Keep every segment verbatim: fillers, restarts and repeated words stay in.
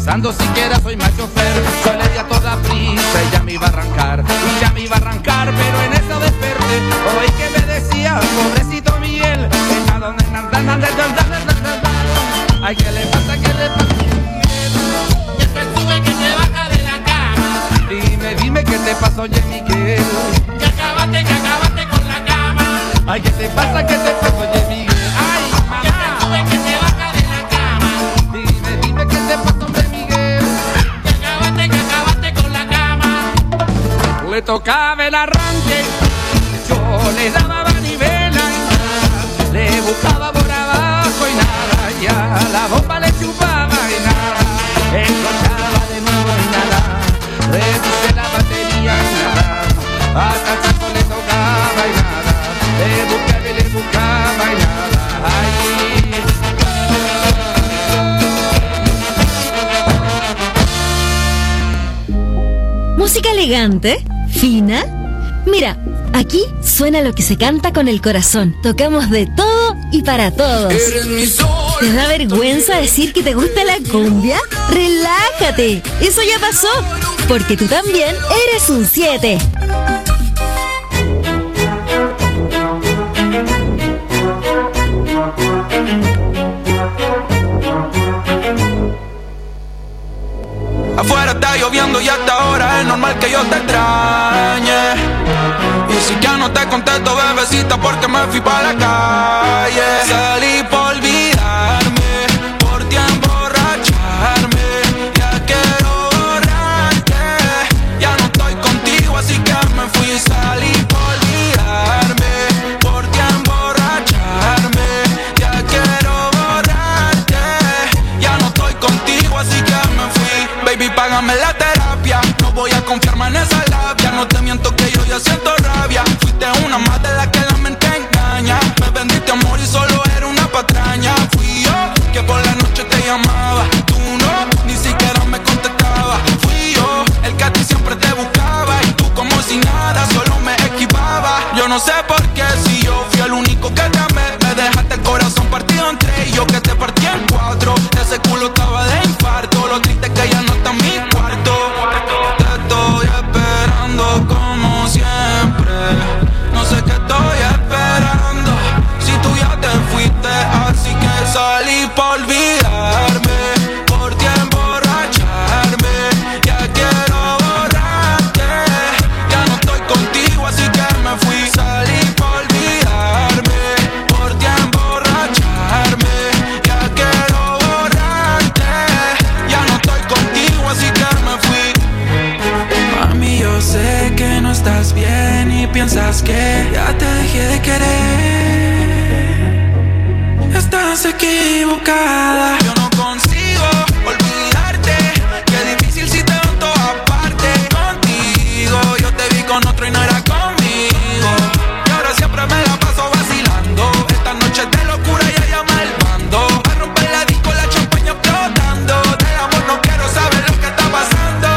avisando siquiera soy mal chofer. Yo le di a toda prisa y ya me iba a arrancar, y ya me iba a arrancar, pero en eso desperté. Oí que me decía, pobrecito Miguel, ¿a dónde andan, andan, andan, andan? Ay, ¿qué le pasa, qué le pasa? Que te sube, que te baja de la cama. Dime, dime, ¿qué te pasó, oye, Miguel? Que acabaste, que acabaste con la cama. Ay, ¿qué te pasa, qué te pasó, oye, Miguel? Ay, mamá. Que te sube, que te baja de la cama. Dime, dime, ¿qué te pasó, hombre, Miguel? Que acabaste, que acabaste con la cama. Le tocaba el arranque, yo le daba manivela y nada, le buscaba por abajo y nada, y a la bomba le chupaba y nada, encontraba de nuevo y nada, repuse la batería y nada, hasta el saco le tocaba y nada, le buscaba y le buscaba y nada, ay. Música elegante, fina. Mira, aquí suena lo que se canta con el corazón. Tocamos de todo y para todos. ¿Te da vergüenza decir que te gusta la cumbia? ¡Relájate! Eso ya pasó, porque tú también eres un siete. Afuera está lloviendo y hasta ahora es normal que yo te extrañe. Y si ya no te contesto, bebecita, porque me fui para la calle. Salí por olvidarme, por ti emborracharme. Ya quiero borrarte, ya no estoy contigo, así que me fui. Salí por olvidarme, por ti emborracharme. Ya quiero borrarte, ya no estoy contigo, así que me fui. Baby, págame la terapia, no voy a confiarme en esa labia. No te miento que yo ya siento rabia. Fuiste una más de la que la mente engaña. Me vendiste amor y solo era una patraña. Fui yo que por la noche te llamaba, tú no, ni siquiera me contestabas. Fui yo el que a ti siempre te buscaba y tú como si nada, solo me esquivaba. Yo no sé por qué, si yo fui el único que te amé, me dejaste el corazón partido en tres y yo que te partí en cuatro. Ese culo estaba de infarto, lo triste es que ya no está en mi cuarto. Te estoy esperando como siempre, no sé qué estoy esperando, si tú ya te fuiste, así que salí por olvidarme, por ti emborracharme. Ya quiero borrarte, ya no estoy contigo, así que me fui. Salí por olvidarme, por ti emborracharme. Ya quiero borrarte, ya no estoy contigo, así que me fui. Mami, yo sé que no estás bien y piensas que ya te dejé de querer. Estás equivocada. Yo no consigo olvidarte, qué difícil si te veo en todas partes. Contigo yo te vi con otro y no era conmigo, y ahora siempre me la paso vacilando. Esta noche de locura ya llama el bando, a romper la disco, la champaña explotando. Del amor no quiero saber lo que está pasando.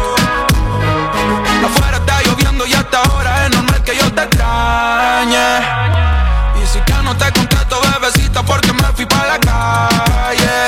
Afuera está lloviendo y hasta ahora es normal que yo te extrañe. Y si ya no te contesto, bebecita, porque me fui para la calle.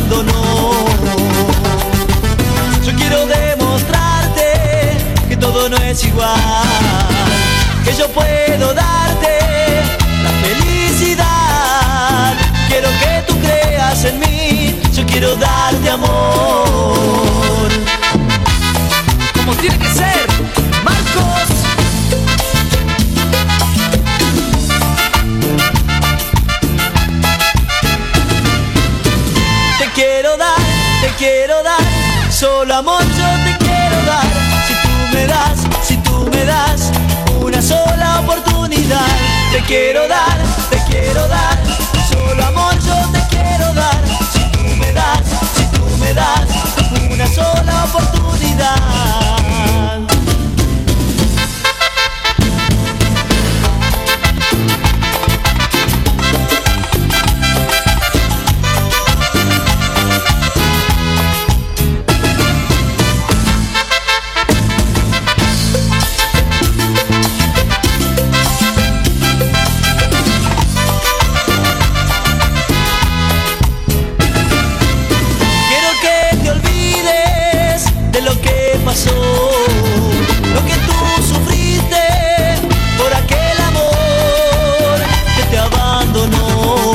abandonó. Yo quiero demostrarte que todo no es igual, que yo puedo darte la felicidad. Quiero que tú creas en mí, yo quiero darte amor. Como tiene que ser, Marcos. Te quiero dar, te quiero dar, solo amor yo te quiero dar. Si tú me das, si tú me das una sola oportunidad. Te quiero dar, te quiero dar, solo amor yo te quiero dar. Si tú me das, si tú me das una sola oportunidad. Lo que tú sufriste por aquel amor que te abandonó.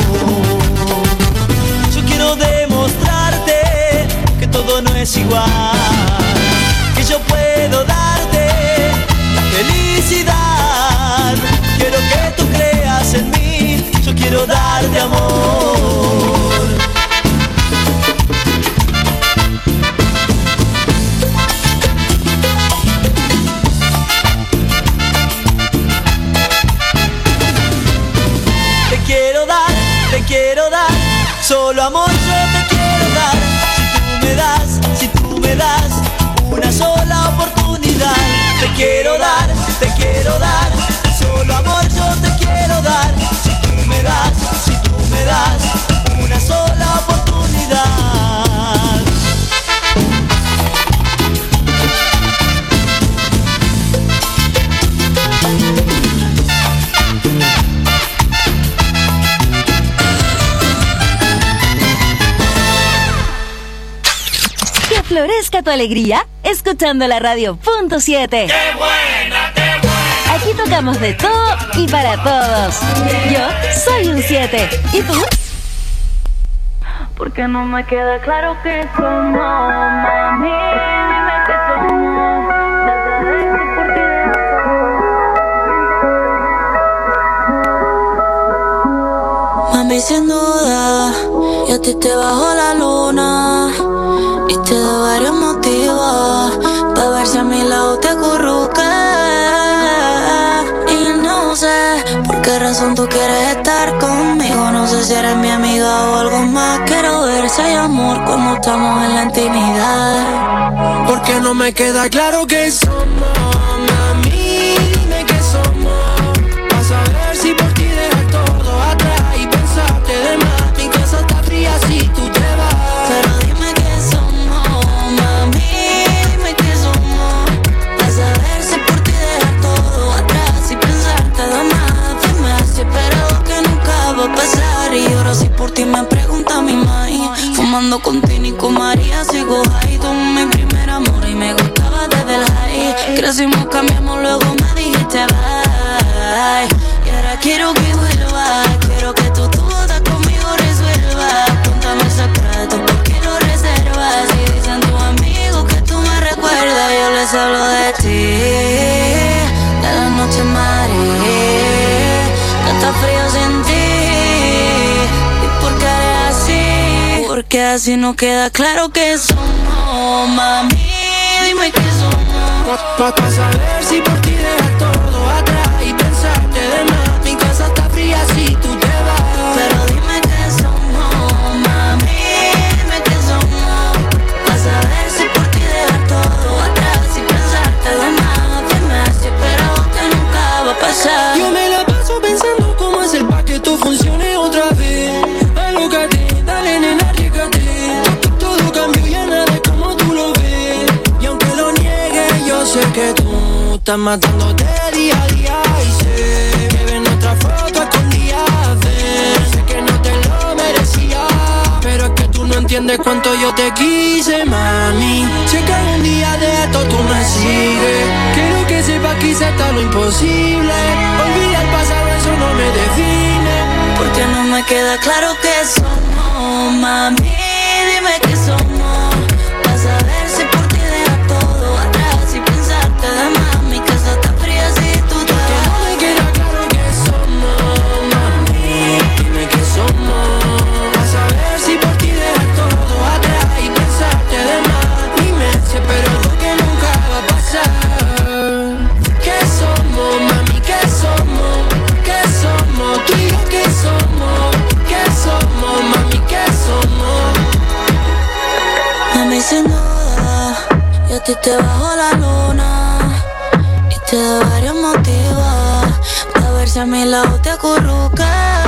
Yo quiero demostrarte que todo no es igual, que yo puedo darte la felicidad. Quiero que tú creas en mí, yo quiero darte amor. Quiero dar, solo amor yo te quiero dar. Si tú me das, si tú me das una sola oportunidad. Te quiero dar, te quiero dar, solo amor yo te quiero dar. Si tú me das, si tú me das una sola oportunidad. Florezca tu alegría escuchando la radio punto siete. ¡Qué buena, qué buena! Aquí tocamos de todo y para todos. Yo soy un siete. ¿Y tú? Porque no me queda claro qué somos, mami. Dime qué somos. Por ti. Mami, sin duda, y a ti te bajó la luna. Y te doy varios motivos pa' ver si a mi lado te acurrucas. Y no sé por qué razón tú quieres estar conmigo. No sé si eres mi amiga o algo más. Quiero ver si hay amor cuando estamos en la intimidad. Porque no me queda claro qué somos, mami. Dime qué somos, pa' saber si por ti dejar todo atrás y pensarte de más. Mi casa está fría si tú te vas. Pero dime qué somos, mami, dime qué somos. Pa' saber si por ti dejar todo atrás y pensarte de más. Dime si espero que nunca va a pasar. Y ahora si por ti me pregunta mi mãe. Fumando con Tini y con María sigo high. Tú mi primer amor y me gustaba desde el high. Crecimos, cambiamos, luego me dijiste bye. Y ahora quiero que vuelva, quiero que tú toda conmigo resuelvas. Cuéntame el secreto, ¿por qué lo reservas? Si dicen tus amigos que tú me recuerdas, yo les hablo de ti, de la noche maré, que está frío sin ti. ¿Y por qué eres así? Porque así no queda claro que somos, mami. Dime qué somos. Pa' pa saber si por ti dejar todo atrás y pensarte de más. Mi casa está fría si tú te vas. Pero dime qué somos, mami. Dime qué somos. Pa' saber si por ti dejar todo atrás y pensarte de más. Dime si espero que nunca va a pasar. Yo me la paso pensando cómo hacer pa' que esto funcione otra vez. Alócate, dale nena, arriesgate. Todo cambió y ya nada es como tú lo ves. Y aunque lo niegues, yo sé que tú estás matándote día a día. Y sé que ven nuestra foto escondida. Sé que no te lo merecía, pero es que tú no entiendes. entiendes cuánto yo te quise, mami. Sé que algún día de esto tú me sigues. Quiero que sepas que hice hasta lo imposible. Olvida el pasado, eso no me define. Porque no me queda claro qué somos, mami. Dime qué somos. Vas a ver si por ti deja todo atrás y pensarte de más. Mi casa está fría si tú te vas. No me queda claro qué somos, mami. Dime qué somos. Vas a ver si por ti deja todo atrás y pensarte de más. Dime si espero algo que nunca va a pasar. ¿Qué somos, mami? ¿Qué somos? ¿Qué somos? Tú y yo, ¿qué somos? ¿Qué somos, mami? ¿Qué somos? Mami, sin duda, y a ti te bajo la luna y te da varios motivos para ver si a mi lado te acurrucas.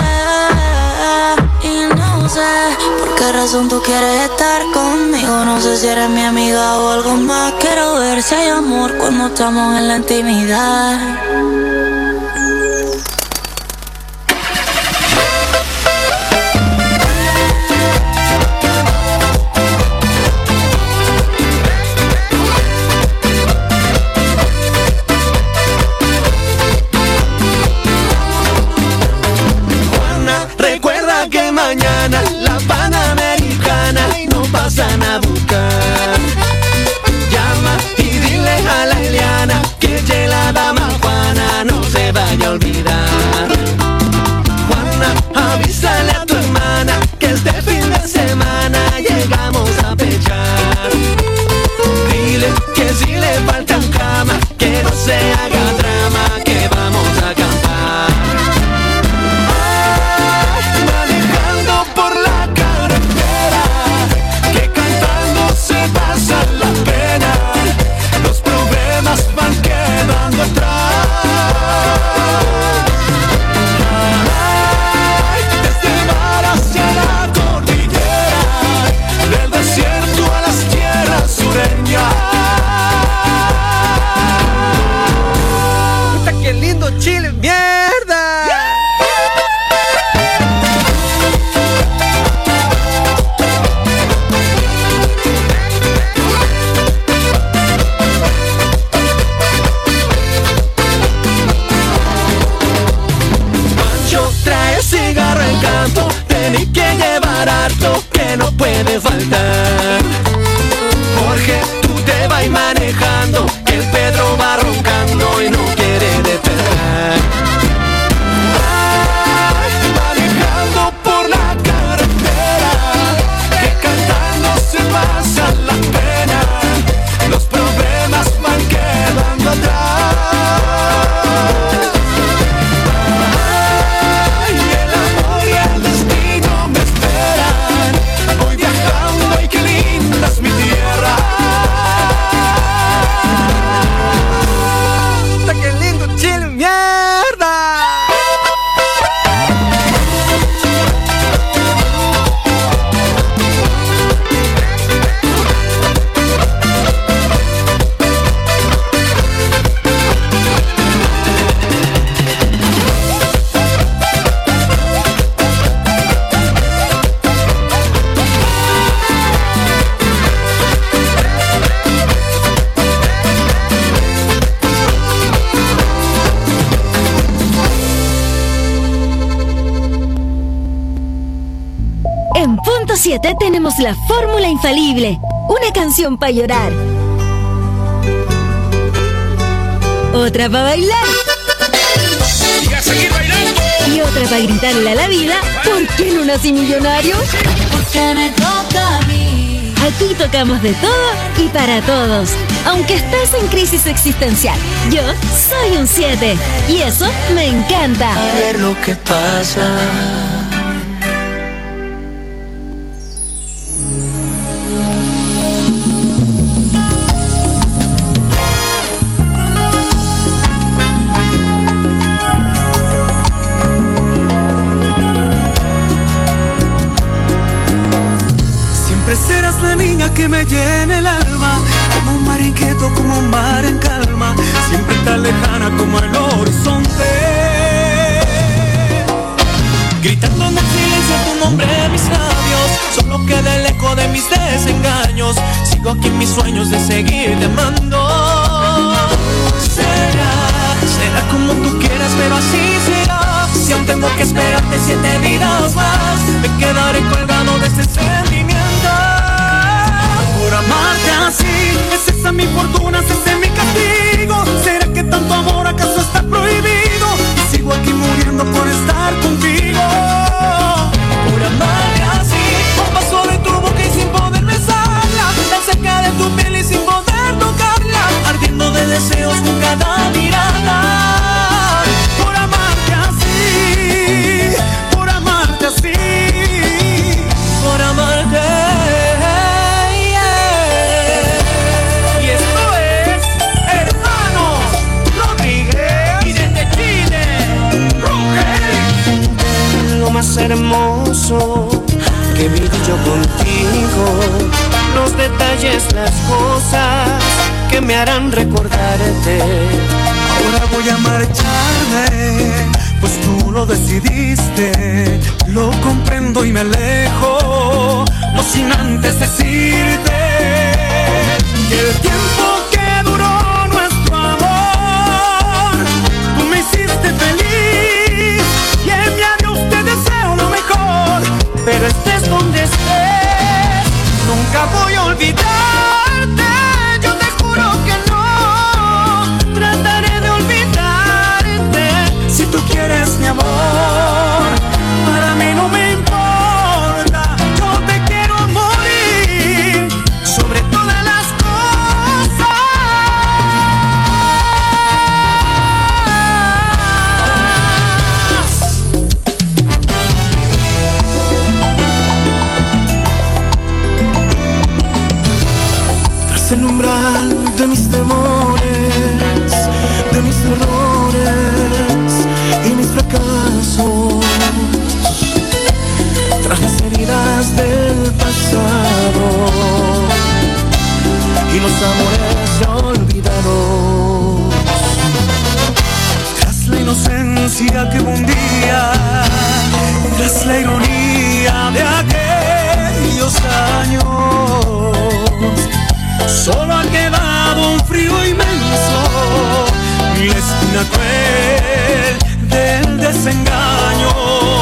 Y no sé por qué razón tú quieres estar conmigo. No sé si eres mi amiga o algo más. Quiero ver si hay amor cuando estamos en la intimidad. Mañana la Panamericana no pasan a buscar. Llama y dile a la Eliana que ya la dama Juana no se vaya a olvidar. Juana, avísale a tu hermana que este fin de semana llegamos a pechar. Dile que si le faltan cama, que no se haga drama, que vamos a acampar. Chile, mierda. Pancho trae cigarro en campo, tenés que llevar harto que no puede faltar. Jorge, tú te vas manejando, que el Pedro va roncando y no quiere despertar. Ay, manejando por la carretera, que cantando se pasan las penas, los problemas van quedando atrás. Ay, el amor y el destino me esperan, voy viajando y qué linda es mi tierra. ¡Qué lindo Chile, mierda! En punto siete tenemos la fórmula infalible. Una canción para llorar. Otra para bailar. Y a seguir bailando. Y otra para gritarle a la vida. ¿Por qué no nací millonario? Porque me toca a mí. Aquí tocamos de todo y para todos. Aunque estés en crisis existencial, yo soy un siete. Y eso me encanta. A ver lo que pasa. Serás la niña que me llena el alma, como un mar inquieto, como un mar en calma, siempre tan lejana como el horizonte. Gritando en el silencio tu nombre en mis labios, solo queda el eco mis desengaños. Sigo aquí en mis sueños de seguirte amando. Será, será como tú quieras, pero así será. Si aún tengo que esperarte siete vidas más, me quedaré colgado de este sentimiento. Por amarte así, es esa mi fortuna, es ese mi castigo. ¿Será que tanto amor acaso está prohibido? Y sigo aquí muriendo por estar contigo. Por amarte así, un paso de tu boca y sin poder besarla, tan cerca de tu piel y sin poder tocarla, ardiendo de deseos con cada mirada. Por amarte así, por amarte así, por amarte. Yeah. Y esto es Hermanos Rodríguez y desde Chile, Roger. Lo más hermoso que viví yo contigo, los detalles, las cosas que me harán recordarte. Ahora voy a marcharme, pues tú lo decidiste. Lo comprendo y me alejo, no sin antes decirte que el tiempo que duró nuestro amor, tú me hiciste feliz y en mi adiós te deseo lo mejor. Pero estés donde estés, nunca voy a olvidarte. Yo te juro que no trataré de olvidarte. Si tú quieres mi amor, para mí no me importa. Yo te quiero morir sobre todas las cosas. Tras el umbral de mis temores, de mis errores y mis fracasos, tras las heridas del pasado y los amores ya olvidados, tras la inocencia que hubo un día, tras la ironía de aquellos años, solo ha quedado un frío inmenso y la espina cruel del desengaño.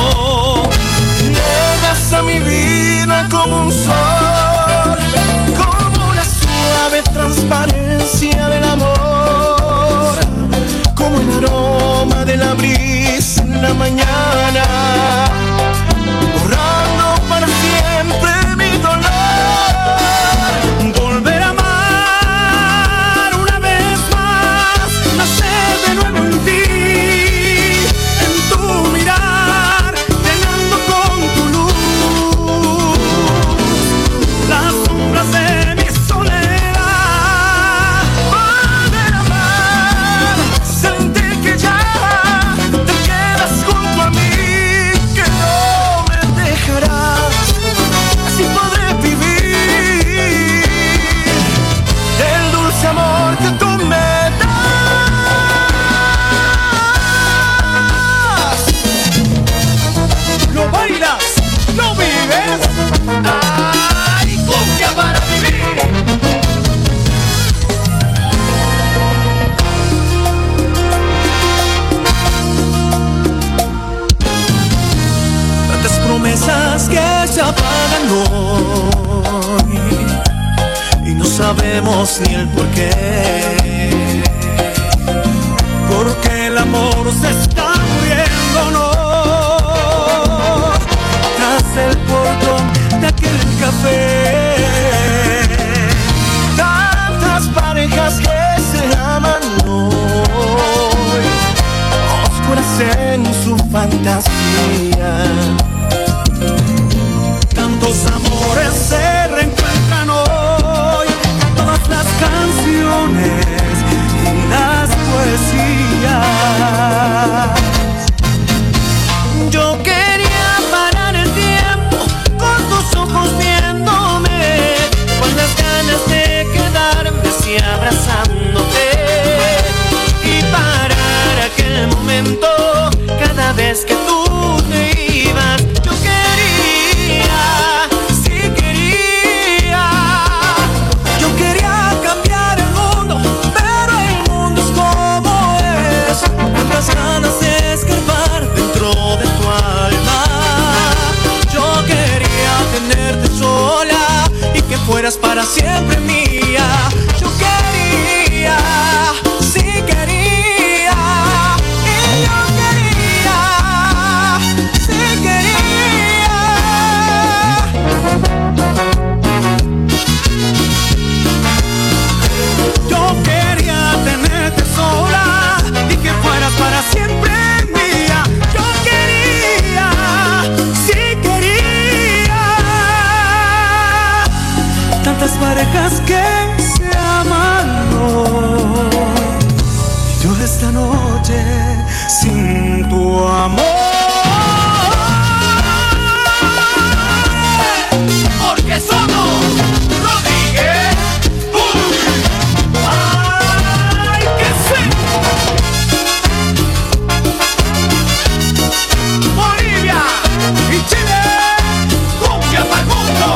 Llegas a mi vida como un sol, como la suave transparencia del amor, como el aroma de la brisa en la mañana, borrando para siempre mi dolor. Volver a amar una vez más, nacer de nuevo en ti, en tu mirar, llenando con tu luz las sombras de mi soledad. Volver a amar, sentir que ya te quedas junto a mí, que no me dejarás, así podré vivir el dulce amor que tú me das. Lo bailas, lo vives. Ay, cumbia para vivir. Tantas promesas que se apagan hoy y no sabemos ni el porqué, porque el amor se está muriendo, no. Tras el portón de aquel café, tantas parejas que se aman hoy, oscuras en su fantasía. Tantos amores se reencuentran hoy, todas las canciones y las poesías. fueras para siempre mía. Yo quería, sí quería, y yo quería, sí quería. Yo quería tenerte sola y que fueras para siempre mía. Yo quería, sí quería. Tantas parejas que se aman hoy, yo esta noche sin tu amor. Porque somos Rodríguez. ¡Ay, qué sé! Bolivia y Chile, cumbia para el mundo.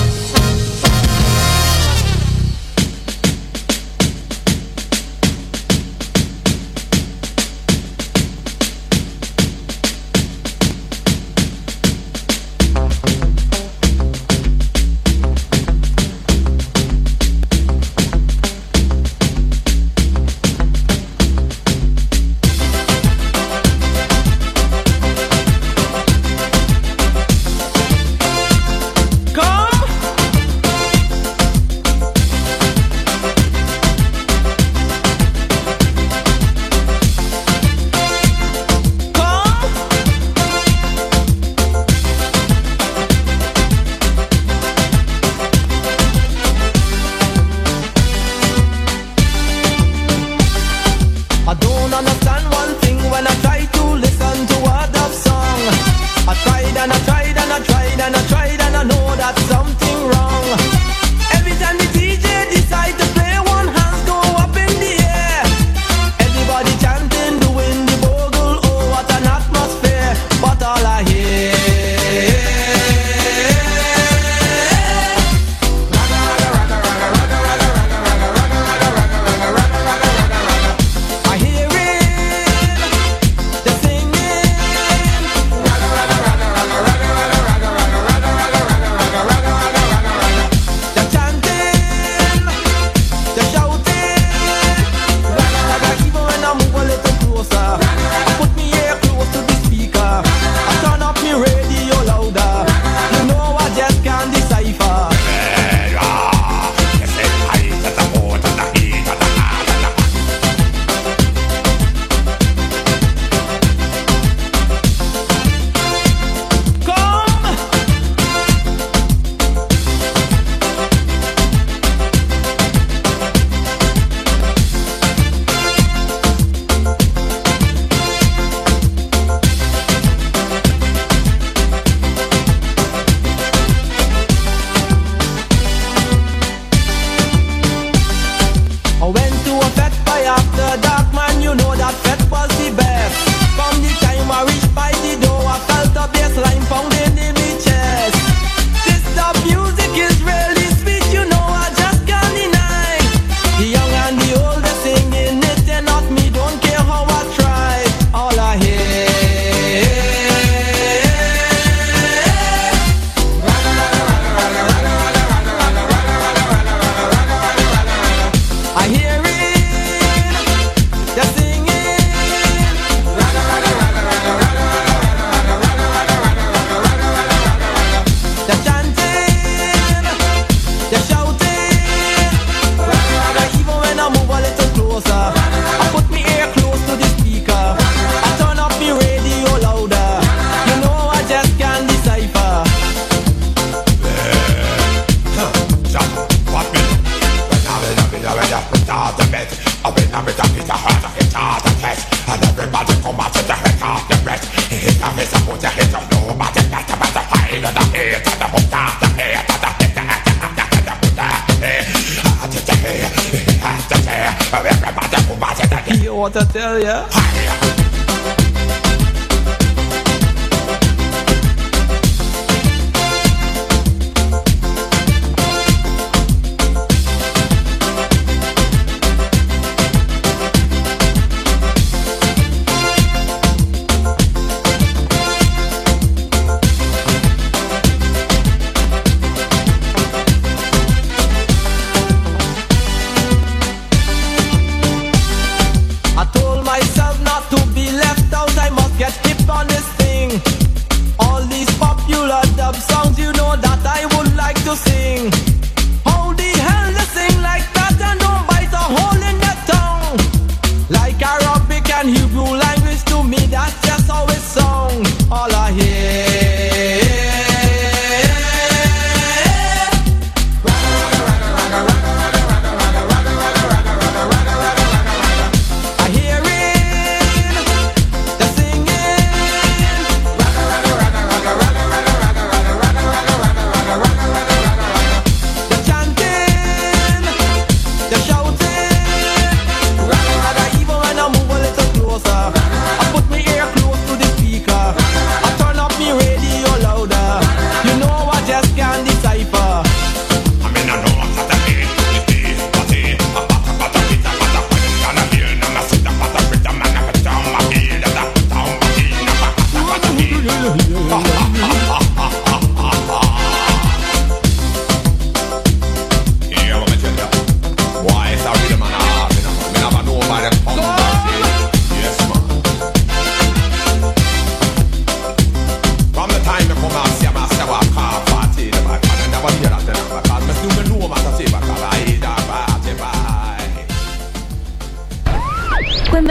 What I tell ya?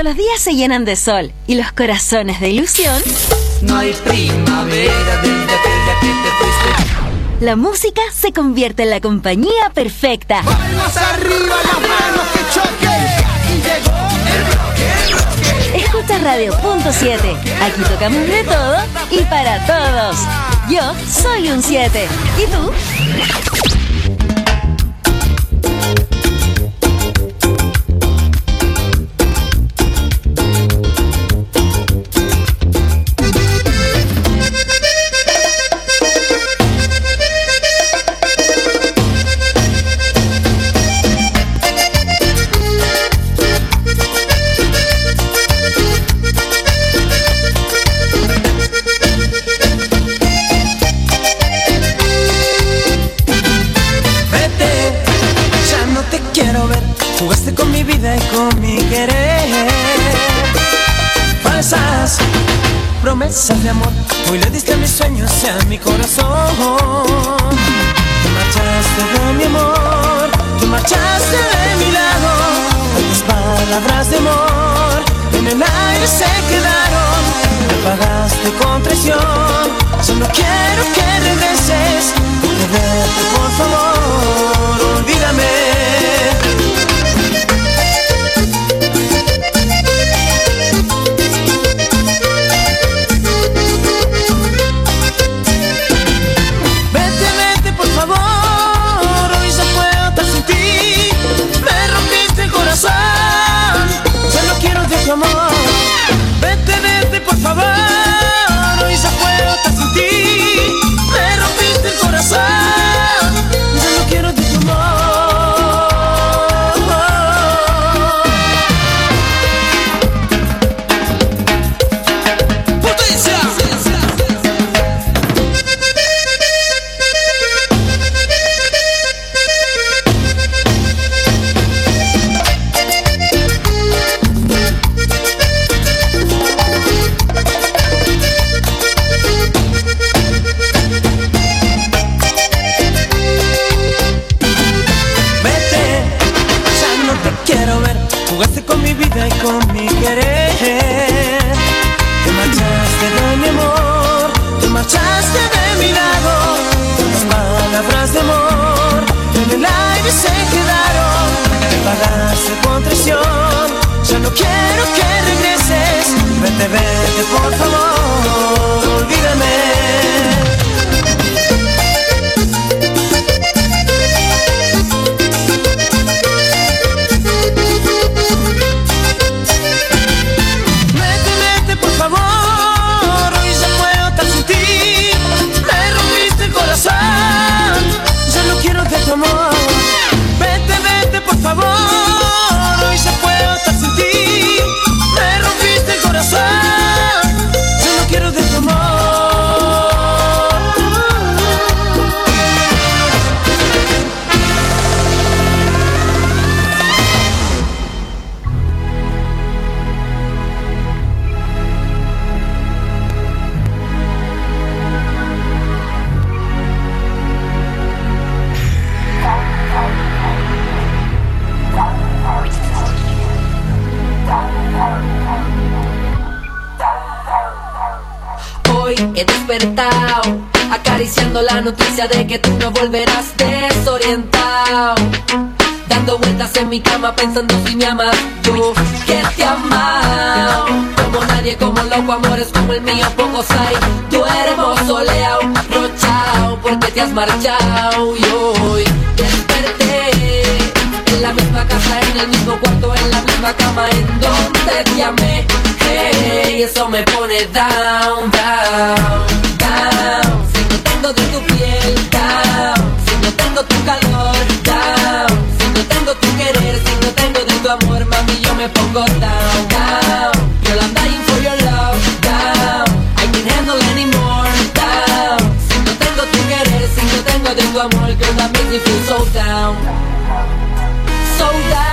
los días se llenan de sol y los corazones de ilusión, no hay primavera desde aquel día que te fuiste. La música se convierte en la compañía perfecta. Palmas arriba, las manos que choquen. Y llegó el bloque, el bloque. Escucha Radio Punto siete. Aquí tocamos de todo y para todos. Yo soy un siete. ¿Y tú? Jugaste con mi vida y con mi querer. Falsas promesas de amor, hoy le diste a mis sueños y a mi corazón. Te marchaste de mi amor, te marchaste de mi lado. Tantas palabras de amor en el aire se quedaron. Me pagaste con traición, solo quiero que regreses. Vete, por favor, olvídame. Solo quiero de tu amor. Vete, vete, por favor. Hoy ya puedo estar sin ti. Me rompiste el corazón. Solo quiero de tu amor. ¡Potencia! Jugaste con mi vida y con mi querer. Te marchaste de mi amor, te marchaste de mi lado. Las palabras de amor en el aire se quedaron. Te pagaste con traición, ya no quiero que regreses. Vete, vete, por favor, olvídame. Solo quiero de tu amor. Vete, vete, por favor. Hoy ya puedo estar sin ti. Me rompiste el corazón. Solo quiero de tu amor. Hoy he despertado acariciando la noticia de que tú no volverás desorientado, dando vueltas en mi cama pensando si me amas. Yo que te he amado como nadie, como loco, amores como el mío pocos hay. Tú eres mausoleado, rochao, porque te has marchado. Y hoy desperté en la misma casa, en el mismo cuarto, en la misma cama en donde te amé. Hey, eso me pone down, down, down. Si no tengo de tu piel, down. Si no tengo tu calor, down. Si no tengo tu querer, si no tengo de tu amor, mami, yo me pongo down, down. Girl, I'm dying for your love, down. I can't handle anymore, down. Si no tengo tu querer, si no tengo de tu amor, girl, that makes me feel so down, so down.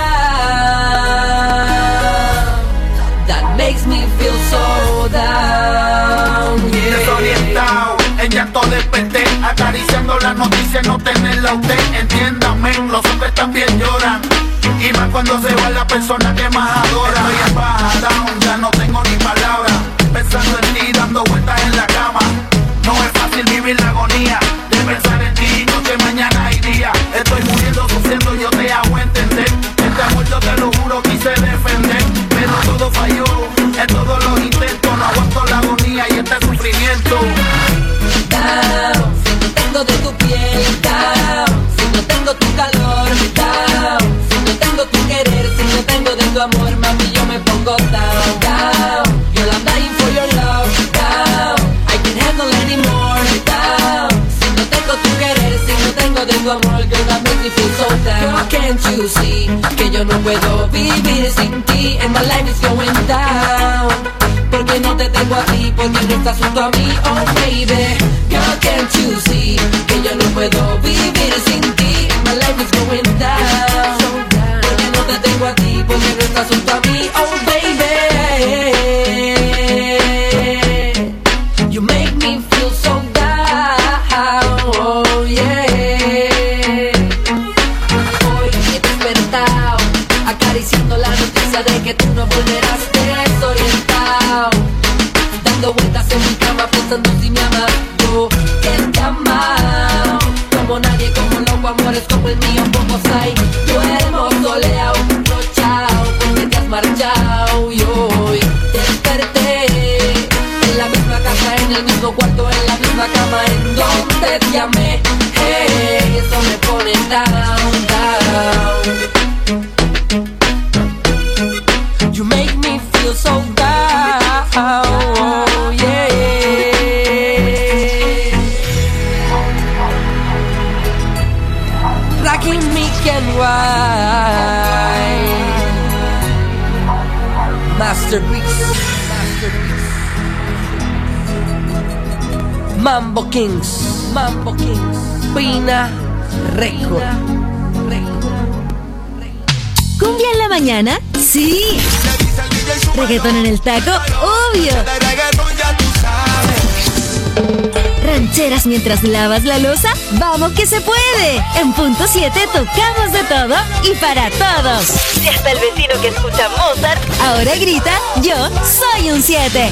That makes me feel so down, yeah. Desorientado, en llanto desperté, acariciando la noticia, no tenerla a usted. Entiéndame, los hombres también lloran. Y más cuando se va la persona que más adora. Estoy en baja, down, ya no tengo ni palabras. Pensando en ti, dando vueltas en la cama. No es fácil vivir la agonía de pensar en ti, noche, mañana y día. Estoy muriendo, sufriendo, yo te hago entender. Este amor yo te lo juro, quise defender, pero todo falló, en todos los intentos. No aguanto la agonía y este sufrimiento. Down, si no tengo de tu piel, down, si no tengo tu calor, down, si no tengo tu querer, si no tengo de tu amor, mami, yo me pongo down, down. Girl, I'm dying for your love, down, I can't handle anymore, down. Si no tengo tu querer, si no tengo de tu amor, girl, that makes me feel so down. Girl, can't you see que yo no puedo vivir sin ti, and my life is going down. Porque no te tengo a ti, porque no estás junto a mí, oh baby. Girl, can't you see que yo no puedo vivir sin ti, my life is going down. Porque no te tengo a ti, porque no estás junto a mí, oh baby. You make me feel so down, oh yeah. Hoy he despertado, acariciando la noticia de que tú no volverás desorientado, dando vueltas en mi cama pensando si me amas. Yo que te amo, como nadie, como loco, amores como el mío pocos hay. Duermo soleado, rochao, porque te has marchado. Y hoy desperté en la misma casa, en el mismo cuarto, en la misma cama en donde te amé. Hey, eso me pone down, down. You make me feel so down, oh yeah. Rocking me can wine. Masterpiece, masterpiece. Mambo Kings, Mambo Kings. Pina Record. ¿Cumbia en la mañana? ¡Sí! ¿Reggaetón en el taco? ¡Obvio! ¿Rancheras mientras lavas la loza? ¡Vamos que se puede! En Punto siete tocamos de todo y para todos. Si hasta el vecino que escucha Mozart ahora grita, yo soy un siete.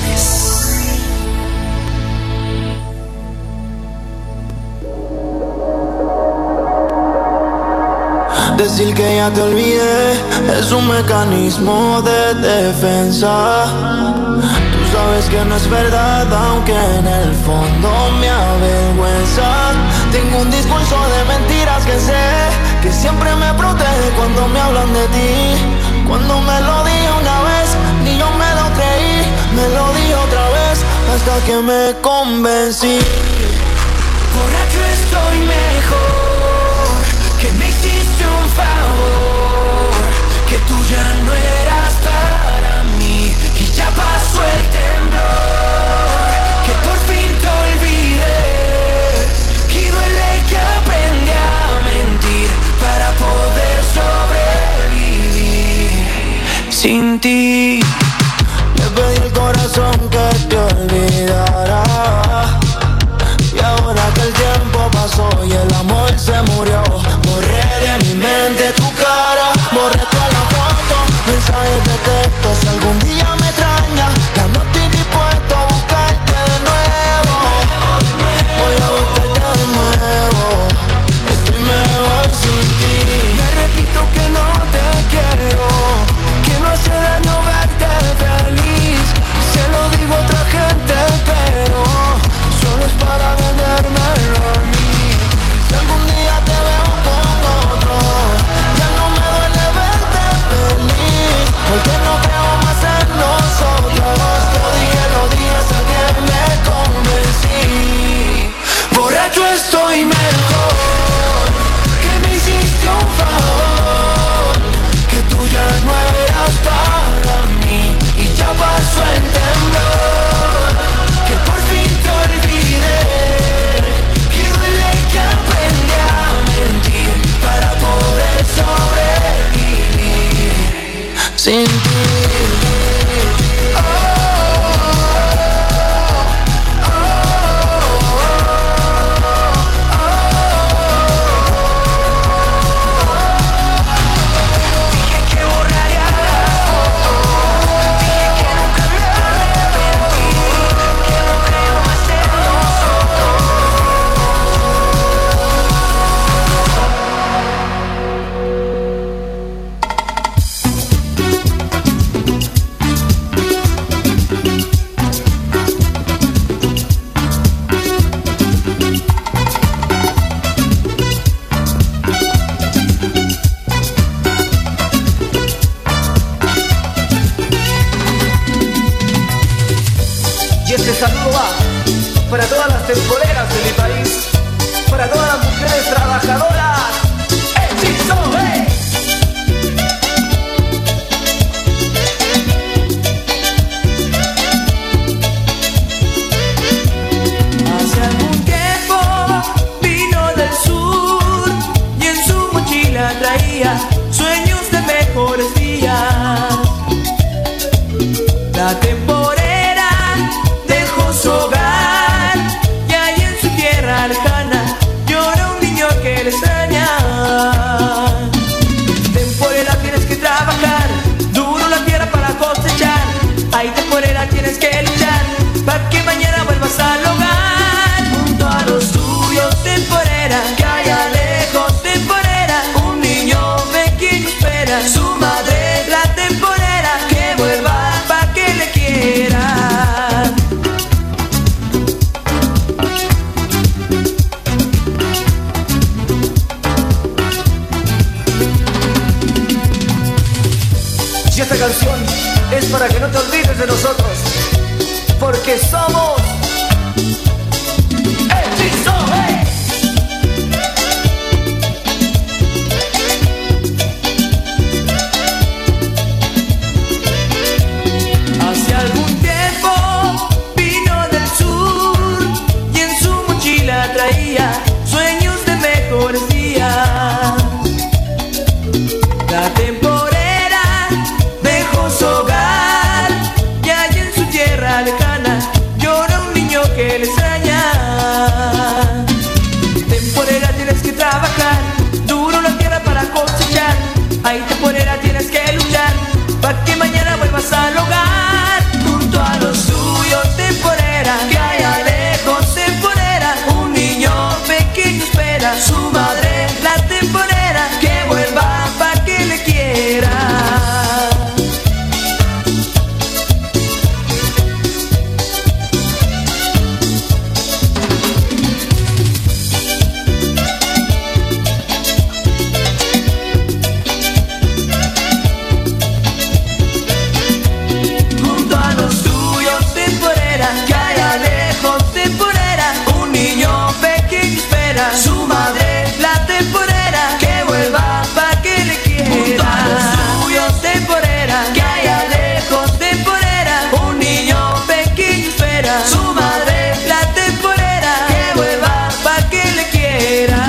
Decir que ya te olvidé es un mecanismo de defensa. Tú sabes que no es verdad, aunque en el fondo me avergüenza. Tengo un discurso de mentiras que sé que siempre me protege cuando me hablan de ti. Cuando me lo dije una vez, ni yo me lo creí. Me lo dije otra vez, hasta que me convencí. Borracho estoy mejor, que me hiciste un favor, que tú ya no eras para mí, y ya pasó el temblor, que por fin te olvidé, y duele que aprendí a mentir para poder sobrevivir sin ti. Le pedí al corazón que te olvidara, y ahora que el tiempo pasó y el amor se murió, borré de mi mente tu cara, borré toda la foto, mensajes de texto. Si algún día me extrañas, ya no estoy dispuesto a buscarte de nuevo. Voy a buscarte de nuevo, estoy mejor sin ti. Me repito que no te quiero, que no hace daño verte feliz. Se lo digo a otra gente, pero solo es para vendérmelo a mí. para todas las temporeras de mi país, para todas las mujeres trabajadoras. ¡Hechizo, eh! Hace algún tiempo vino del sur y en su mochila traía sueños de mejores días. La temporera dejó su hogar y ahí en su tierra lejana llora un niño que le extraña. Temporera, tienes que trabajar duro la tierra para cosechar. Ahí temporera, tienes que luchar para que mañana vuelvas al hogar junto a los tuyos. Temporera, que allá lejos temporera un niño pequeño espera su madre. La temporera que vuelva pa' que le quiera. Y esta canción es para que no te olvides de nosotros, porque somos Hechizo, eh. Hace algún tiempo vino del sur y en su mochila traía sueños de mejores días. La temporera dejó su hogar y allí en su tierra lejana llora un niño que le extraña. Temporera, tienes que trabajar duro la tierra para cosechar. Ahí temporera, tienes que luchar para que mañana vuelvas al hogar junto a los suyos. Temporera, que allá lejos temporera un niño pequeño espera su madre. La temporera que vuelva pa' que le quiera. Junto a los tuyos, temporera, que allá lejos temporera un niño pequeño espera su madre. La temporera que vuelva pa' que le quiera. Junto a los tuyos, temporera, que allá lejos temporera un niño pequeño espera su madre. La temporera que vuelva pa' que le quiera.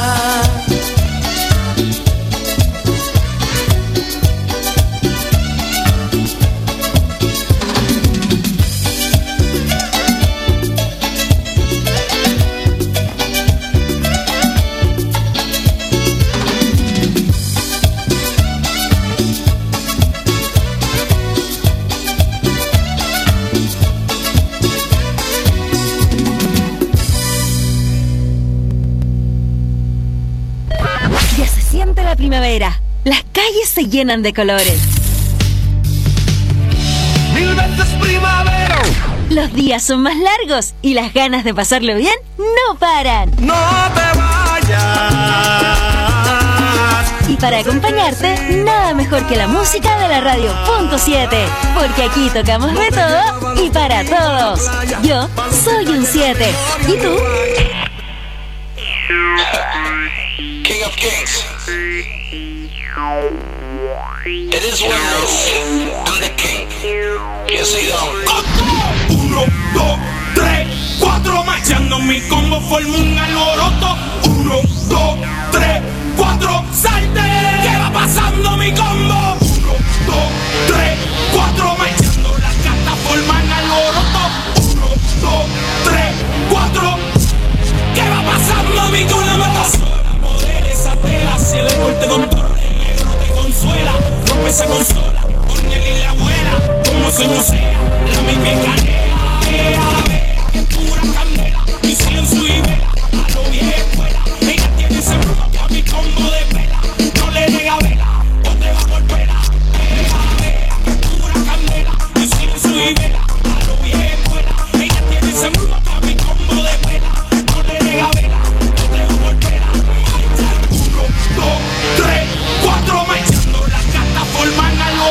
Ya se siente la primavera. Las calles se llenan de colores. Mil veces primavera. Los días son más largos y las ganas de pasarlo bien no paran. No te vayas. Y para acompañarte, nada mejor que la música de la radio Punto siete. Porque aquí tocamos de todo y para todos. Yo soy un siete. ¿Y tú? King of Kings. It is what it is. I'm the king. Yes, I know. Uno, dos, tres, cuatro, marchando mi combo forma un alboroto. Uno, dos, tres, cuatro, salte. ¿Qué va pasando mi combo? Uno, dos, tres, cuatro, marchando las cartas forman alboroto. Uno, dos, tres, cuatro. ¿Qué va pasando mi combo? Una metasola, modela esa tela, si el corte con torre negro te consuela. Rompe esa consola, ponle y la abuela, como sueño sea, la misma canela. Vea, vea, que pura candela, mi silencio y vela, a lo vieja escuela. Ella tiene ese bruto que a mi combo de vela, no le nega vela, o te va a golpear. Vea, vea, que pura candela, mi silencio y vela, a lo vieja escuela. Ella tiene ese bruto que a mi combo de vela, no le nega vela, o te va a golpear. Uno, dos, tres, cuatro, marchando las cartas forman algo.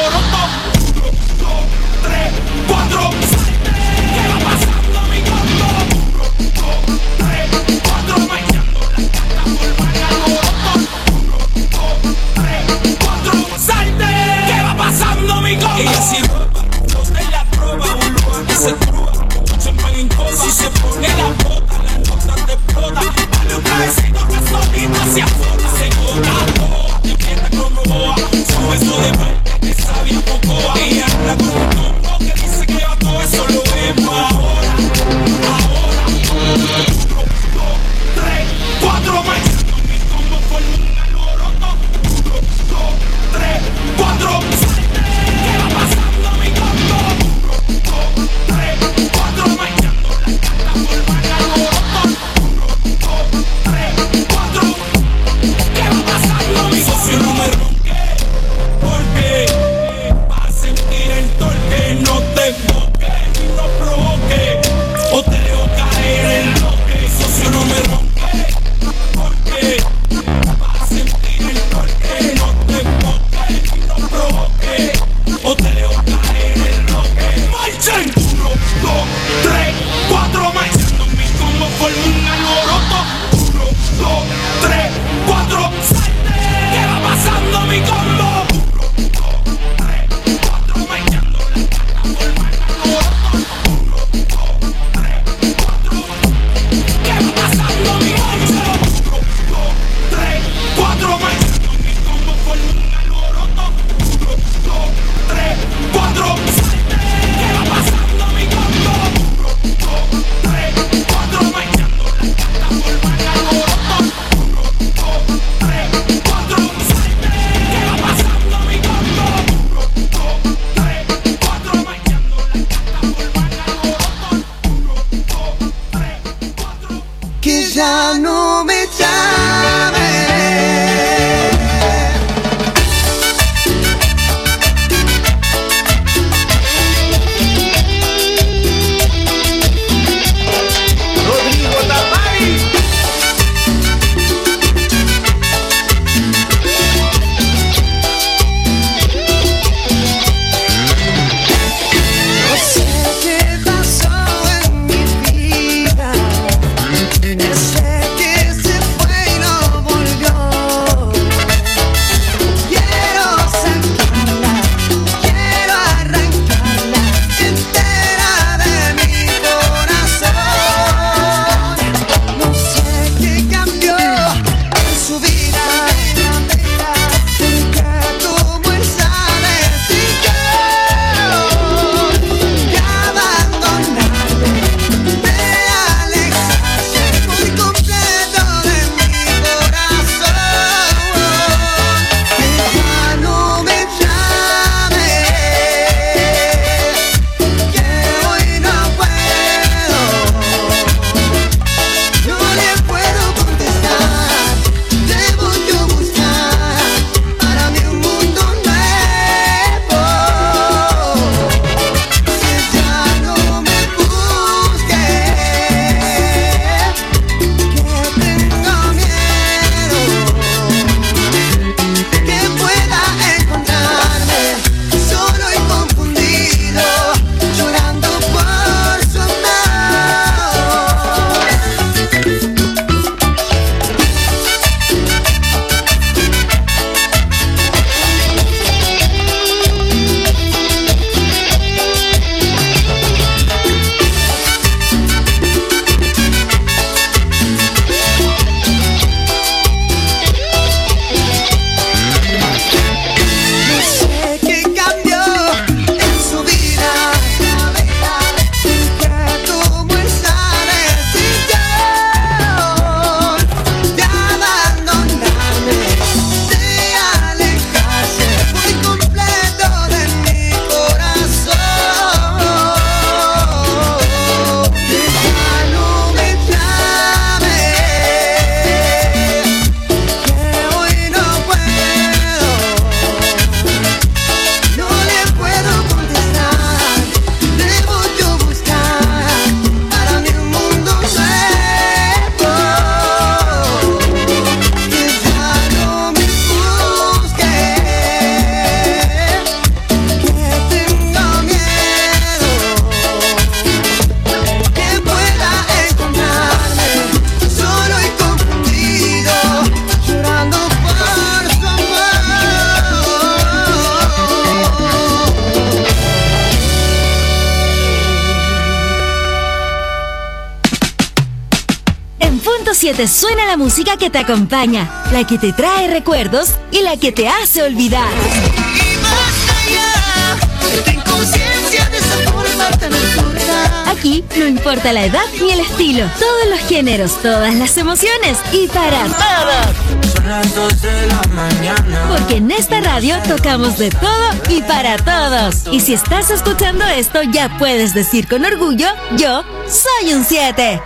siete suena la música que te acompaña, la que te trae recuerdos y la que te hace olvidar. Y más allá, ten conciencia de esa forma tan absurda. Aquí no importa la edad ni el estilo, todos los géneros, todas las emociones y para todos. Son las dos de la mañana. Porque en esta radio tocamos de todo y para todos. Y si estás escuchando esto, ya puedes decir con orgullo, yo soy un siete.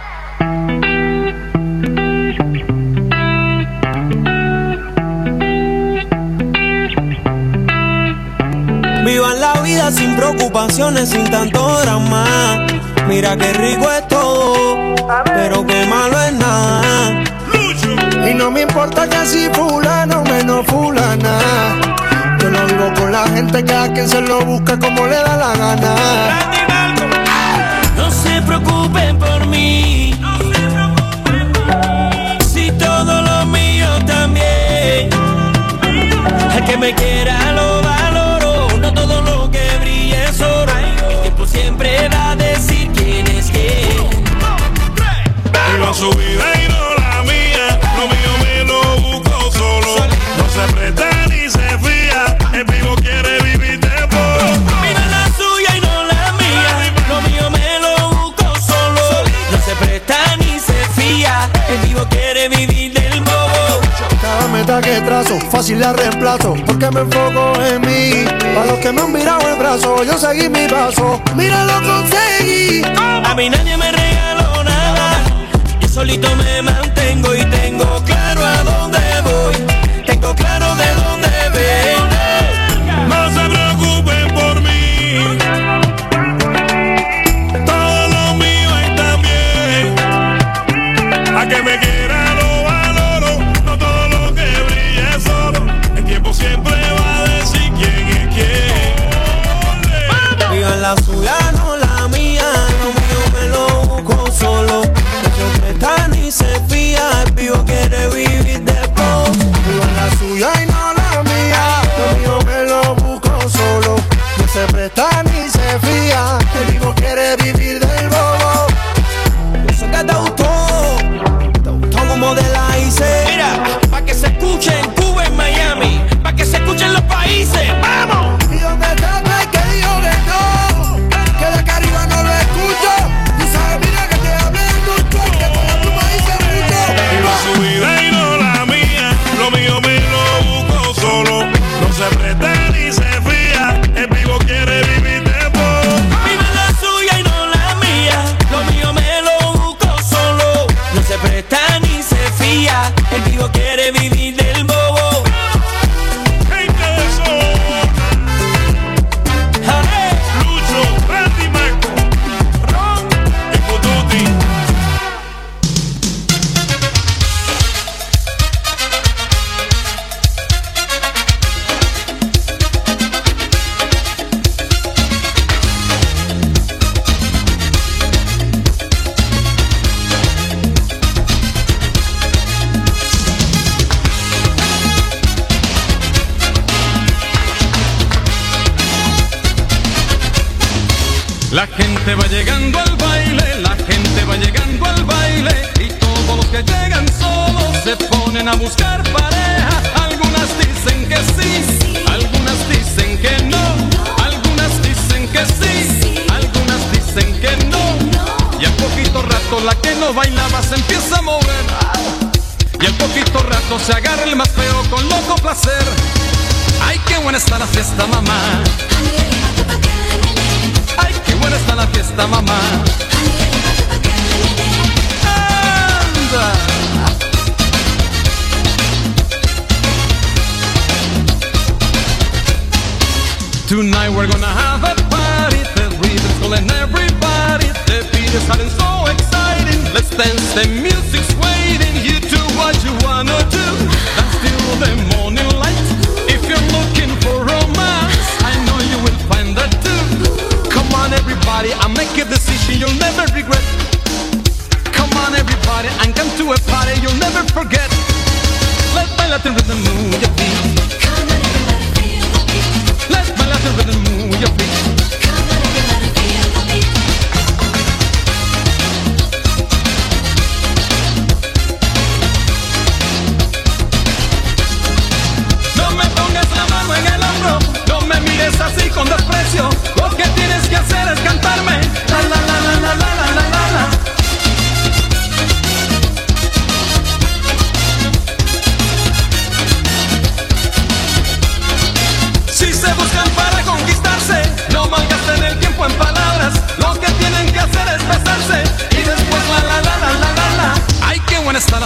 Vivan la vida sin preocupaciones, sin tanto drama. Mira qué rico es todo, pero qué malo es nada. Y no me importa que si fulano menos fulana. Yo no vivo con la gente que a quien se lo busca como le da la gana. No se preocupen por mí, si todo lo mío también. El que me quiera lo valoro, no todo lo que brilla es oro. El tiempo siempre va a decir quién es quién. Viva su vida y no la mía, lo mío me lo busco solo. No se presta ni se fía, el vivo quiere vivir de poco. Viva la suya y no la mía, lo mío me lo busco solo. No se presta ni se fía, el vivo quiere vivir del bobo. Cada meta que trazo, fácil la reemplazo, porque me enfoco en mí. Para los que me han mirado el brazo, yo seguí mi paso. Mira, lo conseguí. A mí nadie me regaló nada, yo solito me mantengo y tengo claro a dónde voy, tengo claro de dónde vengo. No se preocupen por mí, todo lo mío está bien. A que me quiera lo valoro, no todo lo que brilla es oro. El tiempo siempre va a decir quién es quién. Vivan la suya, no la mía, lo mío me lo busco solo. No se presta ni se fía, el vivo quiere vivir de poco. Vivan la suya y no la mía, lo mío me lo busco solo. No se presta ni se fía, el vivo quiere vivir del bobo. Eso que te gustó, te gustó como de la hice. Mira, pa' que se escuche en Cuba, en Miami, pa' que se escuchen los países, ¡vamos! ¿Y dónde está el que dijo que no? Que de acá arriba no lo escucho. Tú sabes, mira que te hablé mucho y que por la pluma hice mucho. Viva su vida y no la mía, lo mío me lo busco solo. No se presta ni se fía, el vivo quiere vivir de poco. Viva la suya y no la mía, lo mío me lo busco solo. No se presta ni se fía, el vivo quiere vivir del bobo. Hey, que eso. ¡Jale! Lucho, Randy Marco, Ron y Pututi. La gente va llegando al baile, la gente va llegando al baile y todos los que llegan solos se ponen a buscar pareja. Algunas dicen que sí, algunas dicen que no, algunas dicen que sí, algunas dicen que no. Y al poquito rato la que no bailaba se empieza a mover y al poquito rato se agarra el más feo con loco placer. Ay, qué buena está la fiesta, mamá. Ay, qué buena está la fiesta, mamá. Anda. Tonight we're gonna have a party. The rhythm's calling everybody. The beat is hot and so exciting. Let's dance, the music's waiting. You do what you wanna do. Dance till the morning light. If you're looking for romance, I know you will find that too. Come on everybody, I'll make a decision you'll never regret. Come on everybody, and come to a party you'll never forget. Let's baila the rhythm, move your feet. Come on everybody, feel the beat. Let's baila the rhythm, move your feet. Come on everybody, feel the beat.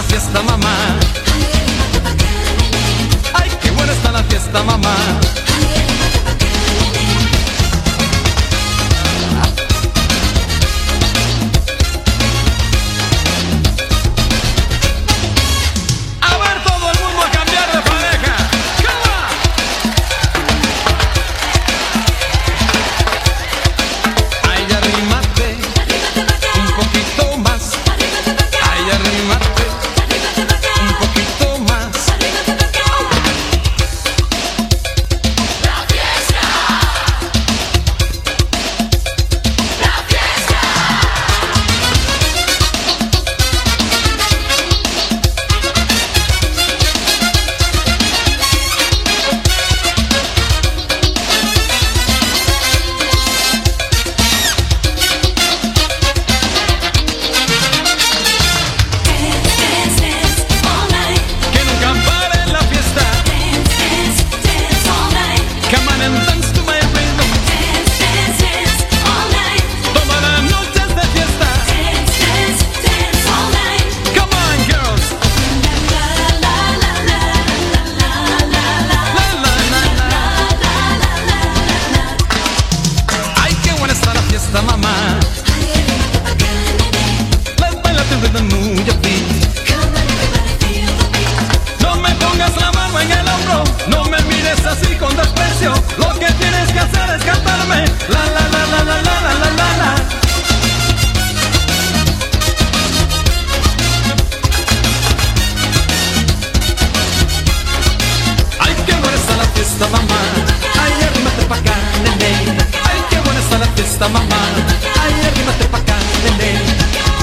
fiesta, mamá. Ay, qué buena está la fiesta, mamá. A ver todo el mundo a cambiar de pareja. Come on. Ay, arrímate un poquito más. Ay, arrímate un poquito más. La fiesta. La fiesta. Que nunca pare la fiesta. Come on and dance to my rhythm. Toda la noche es de fiesta. Come on, girls. La, la, la. Ay, qué buena está la fiesta, mamá. Let's baila to the mood of beat. No me pongas la mano en el hombro, no me mires así con desprecio. Lo que tienes que hacer es cantarme la la la la la la la la la la. Ay, qué buena está la fiesta, mamá. Ay, arrímate pa' acá, nene. Ay, qué buena está la fiesta, mamá. Ay, arrímate pa' acá, nene.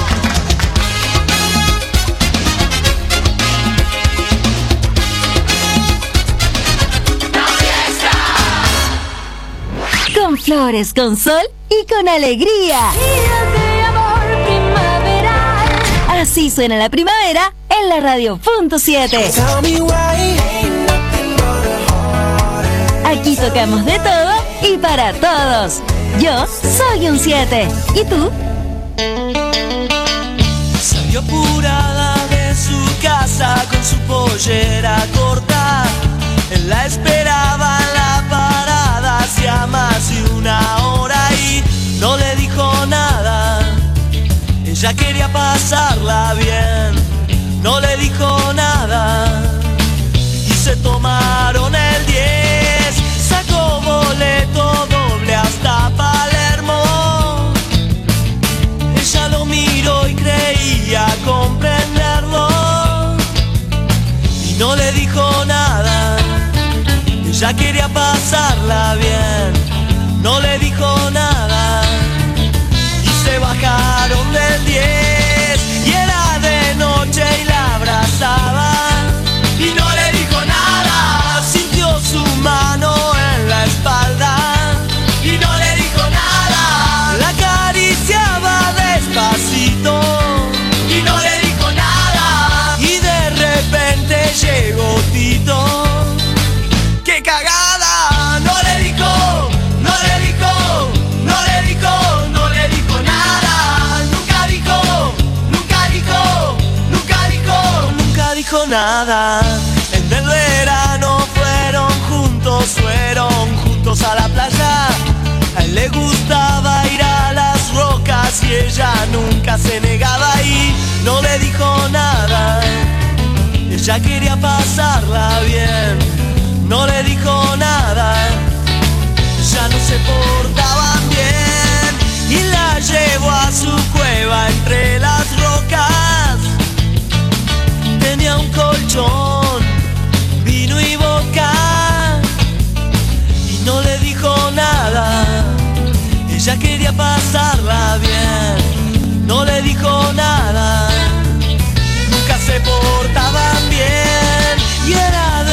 Con flores, con sol y con alegría. Así suena la primavera en la radio punto siete. Aquí tocamos de todo y para todos. Yo soy un siete. ¿Y tú? Salió apurada de su casa con su pollera corta. Él la esperaba en la parada hacía más de una hora y no le dijo nada. Ella quería pasarla bien, no le dijo nada. Y se tomaron el diez, sacó boleto doble hasta Palermo. Ella lo miró y creía comprenderlo y no le dijo nada. Ella quería pasarla bien, no le dijo nada. Y se bajaron del diez y era de noche y la abrazaba. Y no le dijo nada, sintió su mano en la espalda. Y no le dijo nada, la acariciaba despacito. Y no le dijo nada, y de repente llegó Tito. ¡Qué cagada! No le dijo, no le dijo, no le dijo, no le dijo nada. Nunca dijo, nunca dijo, nunca dijo, nunca dijo nada. En el verano fueron juntos, fueron juntos a la playa. A él le gustaba ir a las rocas y ella nunca se negaba y no le dijo nada. Ella quería pasarla bien, no le dijo nada. Ya no se portaban bien y la llevó a su cueva entre las rocas. Tenía un colchón, vino y vodka y no le dijo nada. Ella quería pasarla bien, no le dijo nada. Nunca se portaban bien y era de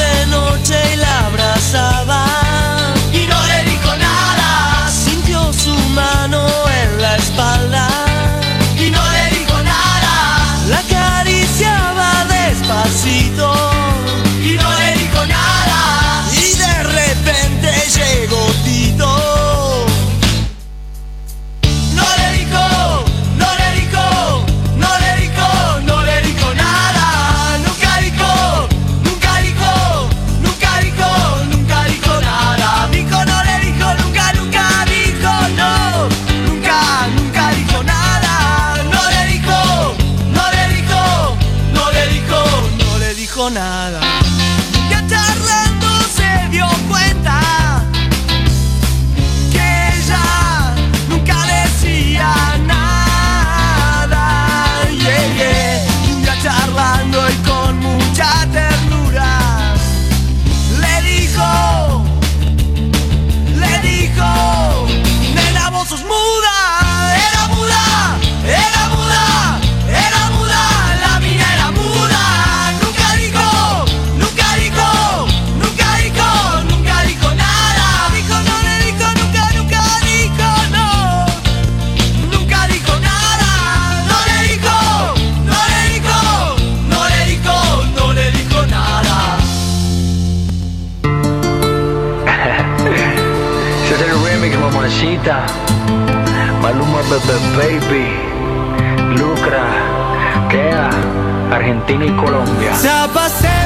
Yachita, Maluma Bebe Baby, Lucra, Kea, Argentina y Colombia. Ya pasé